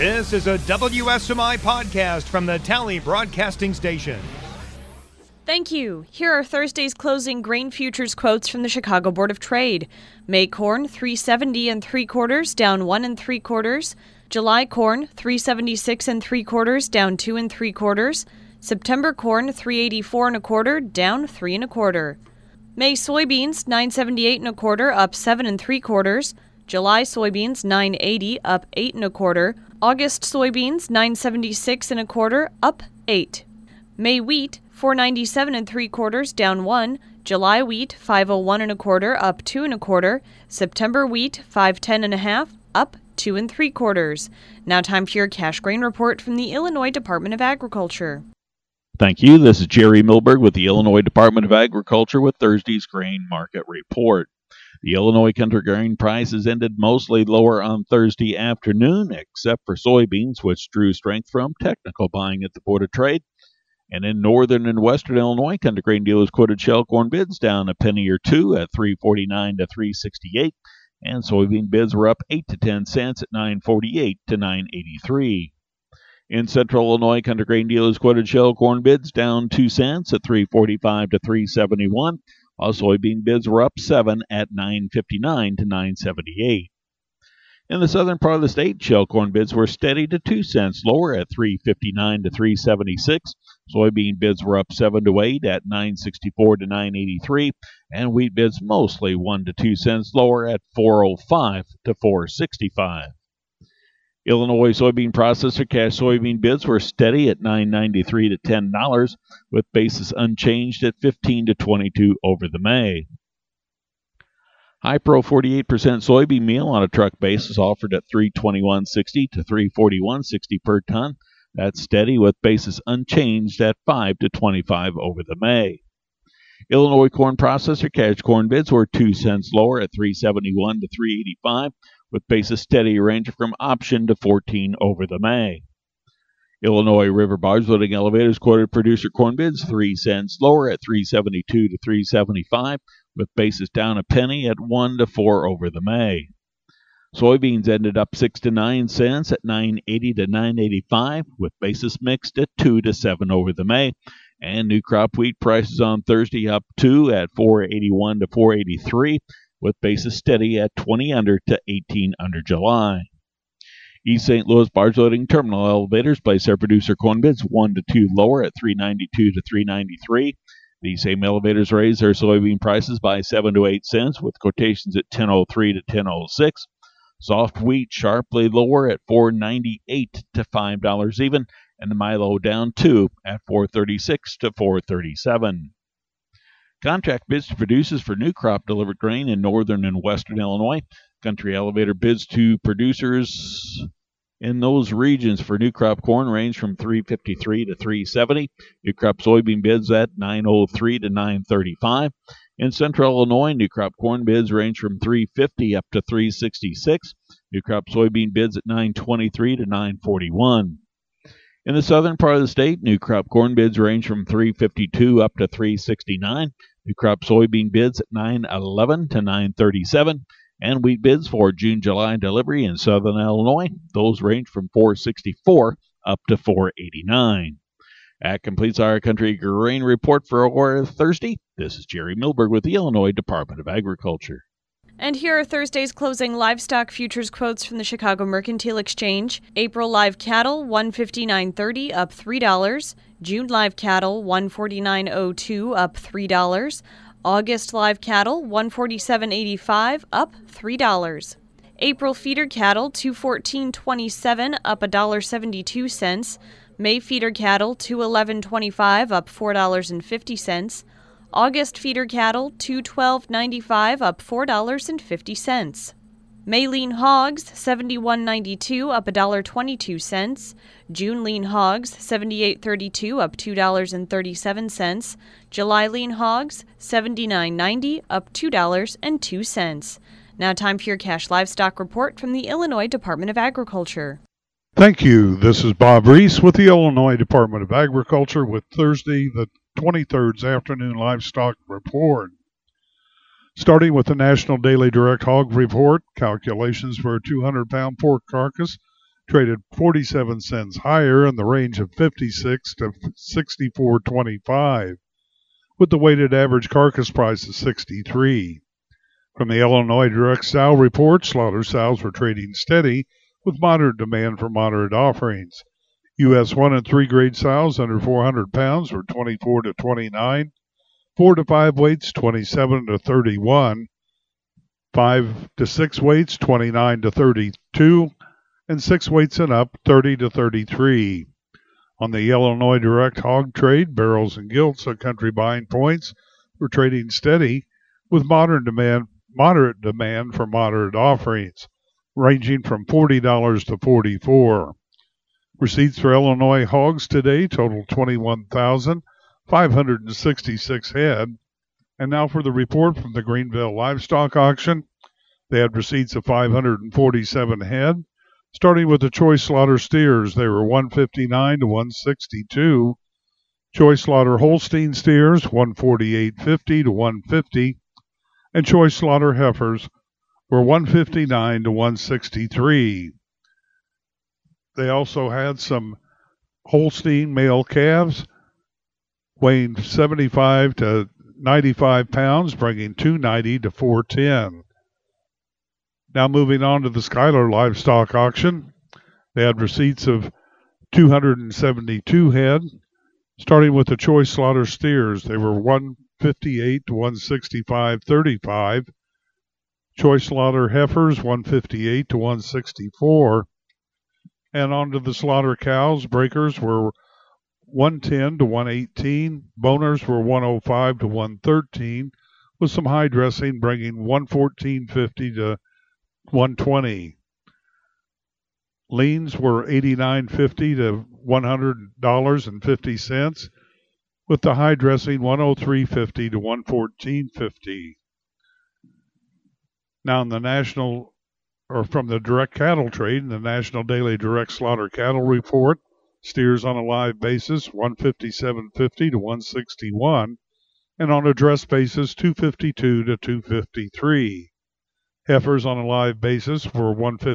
This is a WSMI podcast from the Tally Broadcasting Station. Thank you. Here are Thursday's closing grain futures quotes from the Chicago Board of Trade. May corn, 370 3/4, down 1 3/4. July corn, 376 3/4, down 2 3/4. September corn, 384 1/4, down 3 1/4. May soybeans, 978 1/4, up 7 3/4. July soybeans, 980, up 8 1/4. August soybeans, 976 1/4, up 8. May wheat, 497 3/4, down 1. July wheat, 501 1/4, up 2 1/4. September wheat, 510 1/2, up 2 3/4. Now time for your cash grain report from the Illinois Department of Agriculture. Thank you. This is Jerry Milberg with the Illinois Department of Agriculture with Thursday's grain market report. The Illinois country grain prices ended mostly lower on Thursday afternoon, except for soybeans, which drew strength from technical buying at the Board of Trade. And in northern and western Illinois, country grain dealers quoted shell corn bids down a penny or two at $3.49 to $3.68, and soybean bids were up 8 to 10 cents at $9.48 to $9.83. In central Illinois, country grain dealers quoted shell corn bids down 2 cents at $3.45 to $3.71, while soybean bids were up 7 at $9.59 to $9.78. In the southern part of the state, shell corn bids were steady to 2 cents lower at $3.59 to $3.76. Soybean bids were up 7 to 8 at $9.64 to $9.83, and wheat bids mostly 1 to 2 cents lower at $4.05 to $4.65. Illinois soybean processor cash soybean bids were steady at $9.93 to $10, with basis unchanged at 15 to 22 over the May. High Pro 48% soybean meal on a truck basis offered at $321.60 to $341.60 per ton. That's steady with basis unchanged at 5 to 25 over the May. Illinois corn processor cash corn bids were 2 cents lower at $371 to $385, with basis steady ranging from option to 14 over the May. Illinois river barge loading elevators quoted producer corn bids 3 cents lower at $372 to $375, with basis down a penny at 1 to 4 over the May. Soybeans ended up 6 to 9 cents at $9.80 to $9.85, with basis mixed at 2 to 7 over the May. And new crop wheat prices on Thursday up 2 at $4.81 to $4.83, with basis steady at 20 under to 18 under July. East St. Louis barge loading terminal elevators place their producer corn bids 1 to 2 lower at $3.92 to $3.93. These same elevators raised their soybean prices by 7 to 8 cents, with quotations at $10.03 to $10.06. Soft wheat sharply lower at $4.98 to $5 even, and the Milo down 2 at $4.36 to $4.37. Contract bids to producers for new crop delivered grain in northern and western Illinois. Country elevator bids to producers in those regions for new crop corn range from $3.53 to $3.70. New crop soybean bids at $9.03 to $9.35. In central Illinois, new crop corn bids range from $3.50 up to $3.66. New crop soybean bids at $9.23 to $9.41. In the southern part of the state, new crop corn bids range from $3.52 up to $3.69. New crop soybean bids at $9.11 to $9.37. And wheat bids for June-July delivery in southern Illinois, those range from $4.64 up to $4.89. That completes our country grain report for Thursday. This is Jerry Milberg with the Illinois Department of Agriculture. And here are Thursday's closing livestock futures quotes from the Chicago Mercantile Exchange. April live cattle, $159.30, up $3. June live cattle, $149.02, up $3. August live cattle, $147.85, up $3. April feeder cattle, $214.27, up $1.72. May feeder cattle, $211.25, up $4.50. August feeder cattle, $212.95, up $4.50. May lean hogs, $71.92, up $1.22. June lean hogs, $78.32, up $2.37. July lean hogs, $79.90, up $2.02. Now time for your cash livestock report from the Illinois Department of Agriculture. Thank you. This is Bob Reese with the Illinois Department of Agriculture with Thursday, the 23rd's afternoon livestock report. Starting with the National Daily Direct Hog Report, calculations for a 200-pound pork carcass traded 47 cents higher in the range of 56 to 64.25, with the weighted average carcass price of 63. From the Illinois Direct Sow Report, slaughter sows were trading steady with moderate demand for moderate offerings. U.S. 1 and 3 grade sows under 400 pounds were 24 to 29, 4 to 5 weights 27 to 31, 5 to 6 weights 29 to 32, and 6 weights and up 30 to 33. On the Illinois Direct Hog Trade, barrels and gilts at country buying points were trading steady with moderate demand for moderate offerings, ranging from $40 to $44. Receipts for Illinois hogs today totaled 21,566 head. And now for the report from the Greenville Livestock Auction. They had receipts of 547 head. Starting with the choice slaughter steers, they were 159 to 162. Choice slaughter Holstein steers, 148.50 to 150. And choice slaughter heifers were 159 to 163. They also had some Holstein male calves weighing 75 to 95 pounds, bringing 290 to 410. Now moving on to the Schuyler Livestock Auction. They had receipts of 272 head. Starting with the choice slaughter steers, they were 158 to 165.35. Choice slaughter heifers, 158 to 164. And on to the slaughter cows. Breakers were 110 to 118. Boners were 105 to 113, with some high dressing bringing 114.50 to 120. Leans were $89.50 to $100.50, with the high dressing 103.50 to 114.50. Now in the from the direct cattle trade, in the National Daily Direct Slaughter Cattle Report, steers on a live basis 157.50 to 161, and on a dress basis 252 to 253. Heifers on a live basis were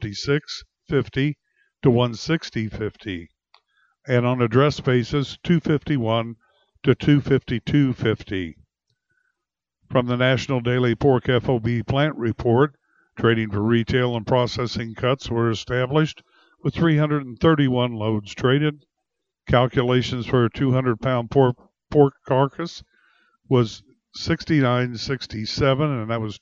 156.50 to 160.50, and on a dress basis 251 to 252.50. From the National Daily Pork FOB Plant Report, trading for retail and processing cuts were established with 331 loads traded. Calculations for a 200-pound pork carcass was $69.67, and that was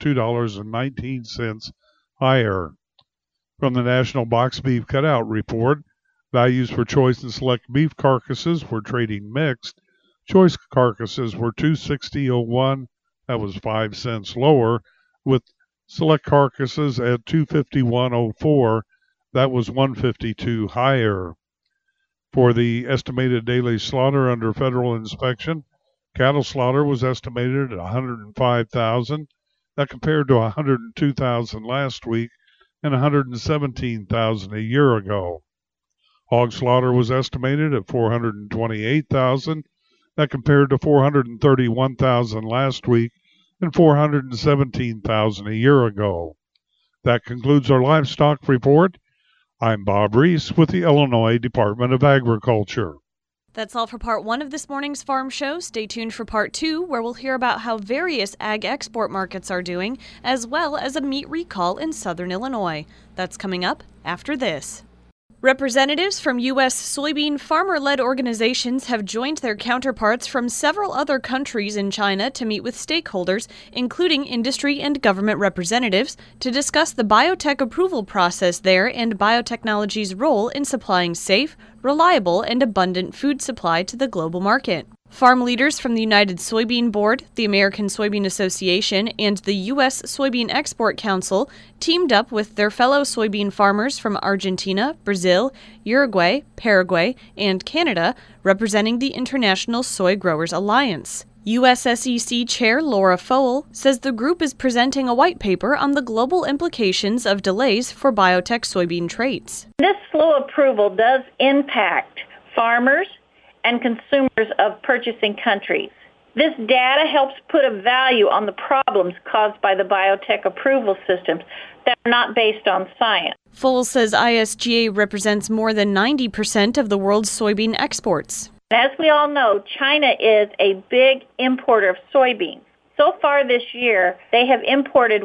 $2.19 higher. From the National Box Beef Cutout Report, values for choice and select beef carcasses were trading mixed. Choice carcasses were $260.01, that was 5 cents lower, with select carcasses at $251.04, that was $152 higher. For the estimated daily slaughter under federal inspection, cattle slaughter was estimated at 105,000. That compared to 102,000 last week and 117,000 a year ago. Hog slaughter was estimated at 428,000. That compared to 431,000 last week and 417,000 a year ago. That concludes our livestock report. I'm Bob Reese with the Illinois Department of Agriculture. That's all for part 1 of this morning's farm show. Stay tuned for part 2, where we'll hear about how various ag export markets are doing, as well as a meat recall in southern Illinois. That's coming up after this. Representatives from U.S. soybean farmer-led organizations have joined their counterparts from several other countries in China to meet with stakeholders, including industry and government representatives, to discuss the biotech approval process there and biotechnology's role in supplying safe, reliable, and abundant food supply to the global market. Farm leaders from the United Soybean Board, the American Soybean Association, and the U.S. Soybean Export Council teamed up with their fellow soybean farmers from Argentina, Brazil, Uruguay, Paraguay, and Canada, representing the International Soy Growers Alliance. USSEC Chair Laura Fowle says the group is presenting a white paper on the global implications of delays for biotech soybean traits. This slow approval does impact farmers and consumers of purchasing countries. This data helps put a value on the problems caused by the biotech approval systems, that are not based on science. Foles says ISGA represents more than 90% of the world's soybean exports. As we all know, China is a big importer of soybeans. So far this year, they have imported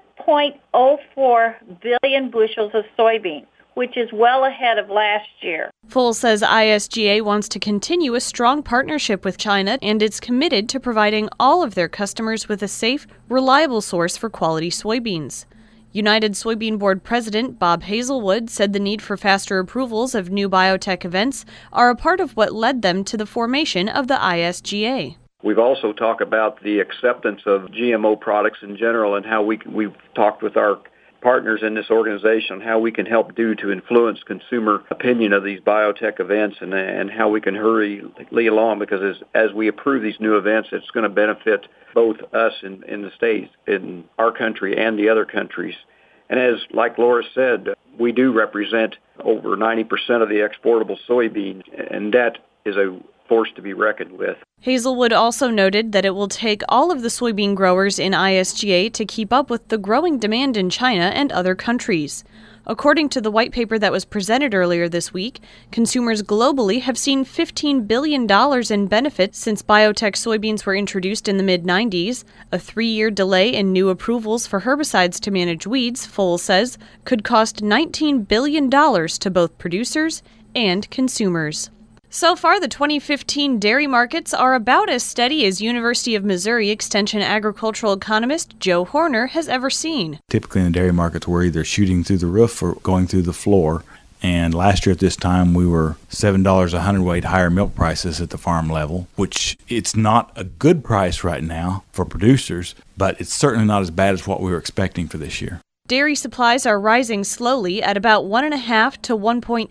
1.04 billion bushels of soybeans, which is well ahead of last year. Foles says ISGA wants to continue a strong partnership with China and is committed to providing all of their customers with a safe, reliable source for quality soybeans. United Soybean Board President Bob Hazelwood said the need for faster approvals of new biotech events are a part of what led them to the formation of the ISGA. We've also talked about the acceptance of GMO products in general and how we've talked with our partners in this organization on how we can help to influence consumer opinion of these biotech events and how we can hurry along, because as we approve these new events, it's going to benefit both us in the States, in our country, and the other countries. And as, like Laura said, we do represent over 90% of the exportable soybeans, and that is a force to be reckoned with. Hazelwood also noted that it will take all of the soybean growers in ISGA to keep up with the growing demand in China and other countries. According to the white paper that was presented earlier this week, consumers globally have seen $15 billion in benefits since biotech soybeans were introduced in the mid-90s. A 3-year delay in new approvals for herbicides to manage weeds, Foles says, could cost $19 billion to both producers and consumers. So far, the 2015 dairy markets are about as steady as University of Missouri Extension agricultural economist Joe Horner has ever seen. Typically in the dairy markets, we're either shooting through the roof or going through the floor. And last year at this time, we were $7 a hundredweight higher milk prices at the farm level, which it's not a good price right now for producers, but it's certainly not as bad as what we were expecting for this year. Dairy supplies are rising slowly at about 1.5% to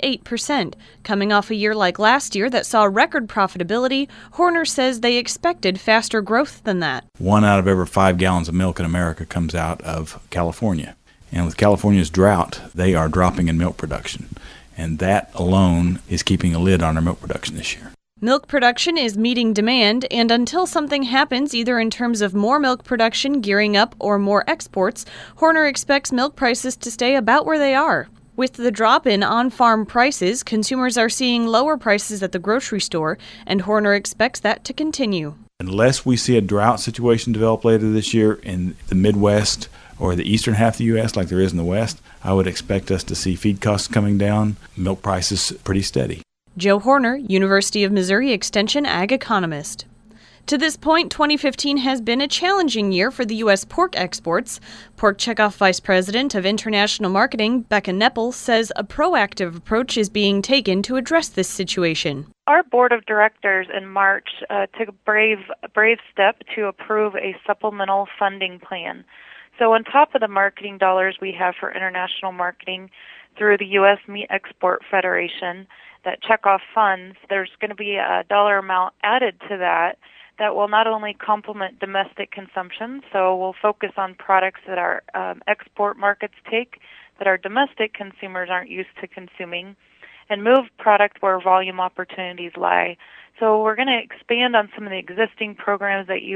1.8%. Coming off a year like last year that saw record profitability, Horner says they expected faster growth than that. 1 out of every 5 gallons of milk in America comes out of California. And with California's drought, they are dropping in milk production. And that alone is keeping a lid on our milk production this year. Milk production is meeting demand, and until something happens, either in terms of more milk production gearing up or more exports, Horner expects milk prices to stay about where they are. With the drop in on-farm prices, consumers are seeing lower prices at the grocery store, and Horner expects that to continue. Unless we see a drought situation develop later this year in the Midwest or the eastern half of the U.S. like there is in the West, I would expect us to see feed costs coming down, milk prices pretty steady. Joe Horner, University of Missouri Extension ag economist. To this point, 2015 has been a challenging year for the U.S. pork exports. Pork Checkoff Vice President of International Marketing, Becca Neppel, says a proactive approach is being taken to address this situation. Our board of directors in March took a brave step to approve a supplemental funding plan. So on top of the marketing dollars we have for international marketing through the U.S. Meat Export Federation, that checkoff funds, there's going to be a dollar amount added to that will not only complement domestic consumption, so we'll focus on products that our export markets take that our domestic consumers aren't used to consuming, and move product where volume opportunities lie. So we're going to expand on some of the existing programs that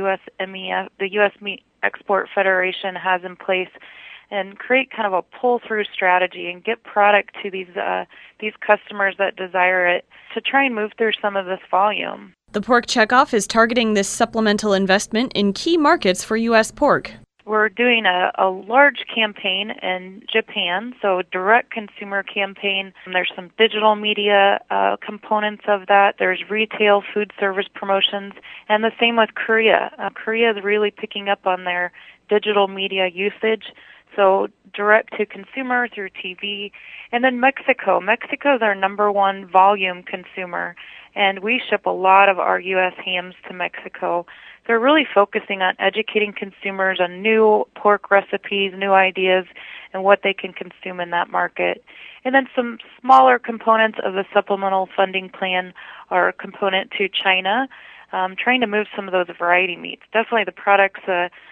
the U.S. Meat Export Federation has in place, and create kind of a pull-through strategy and get product to these customers that desire it to try and move through some of this volume. The Pork Checkoff is targeting this supplemental investment in key markets for U.S. pork. We're doing a large campaign in Japan, so a direct consumer campaign. There's some digital media components of that. There's retail food service promotions, and the same with Korea. Korea is really picking up on their digital media usage. So direct to consumer through TV. And then Mexico. Mexico is our number one volume consumer, and we ship a lot of our U.S. hams to Mexico. They're really focusing on educating consumers on new pork recipes, new ideas, and what they can consume in that market. And then some smaller components of the supplemental funding plan are a component to China, trying to move some of those variety meats. Definitely the products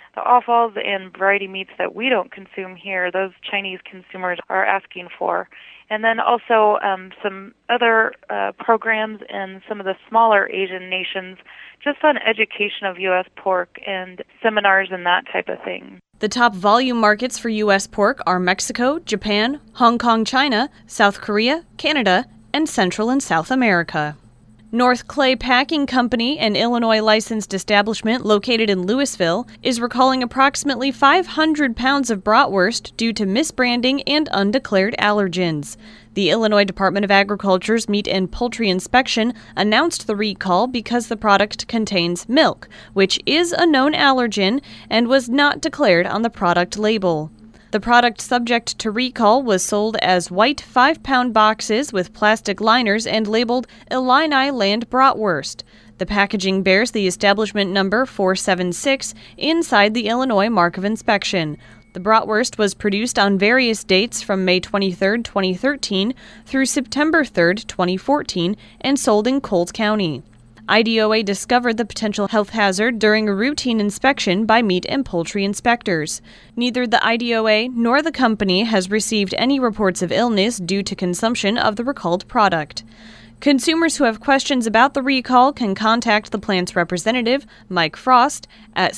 the offals and variety meats that we don't consume here, those Chinese consumers are asking for. And then also some other programs in some of the smaller Asian nations just on education of U.S. pork and seminars and that type of thing. The top volume markets for U.S. pork are Mexico, Japan, Hong Kong, China, South Korea, Canada, and Central and South America. North Clay Packing Company, an Illinois licensed establishment located in Louisville, is recalling approximately 500 pounds of bratwurst due to misbranding and undeclared allergens. The Illinois Department of Agriculture's Meat and Poultry Inspection announced the recall because the product contains milk, which is a known allergen and was not declared on the product label. The product subject to recall was sold as white 5-pound boxes with plastic liners and labeled Illini Land Bratwurst. The packaging bears the establishment number 476 inside the Illinois Mark of Inspection. The bratwurst was produced on various dates from May 23, 2013 through September 3, 2014 and sold in Colt County. IDOA discovered the potential health hazard during a routine inspection by meat and poultry inspectors. Neither the IDOA nor the company has received any reports of illness due to consumption of the recalled product. Consumers who have questions about the recall can contact the plant's representative, Mike Frost, at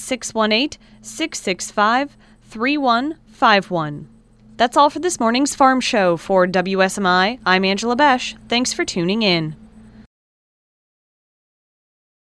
618-665-3151. That's all for this morning's Farm Show. For WSMI, I'm Angela Besh. Thanks for tuning in.